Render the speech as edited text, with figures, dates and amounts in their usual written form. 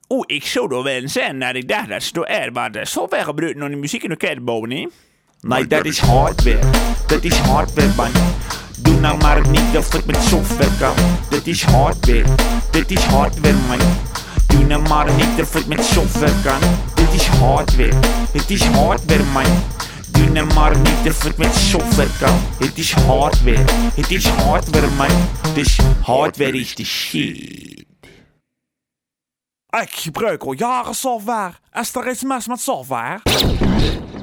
Ik zou då wel zeggen dat ik dacht dat ze door er wat software gebruikt om de muziek in elkaar te bouwen, hè? Nee, dat is hardware. Dat is hardware, man. Doe nou maar niet of het met software kan. Dat is hardware. Dat is hardware, man. Doe nou maar niet of het met software kan. Dit is hardware. Het is hardware, man. Doe nou maar niet of het met software kan. Het is hardware. Het is hardware, man. Dus hardware is de shit. Ik gebruik al jaren software. Is er iets mis met software?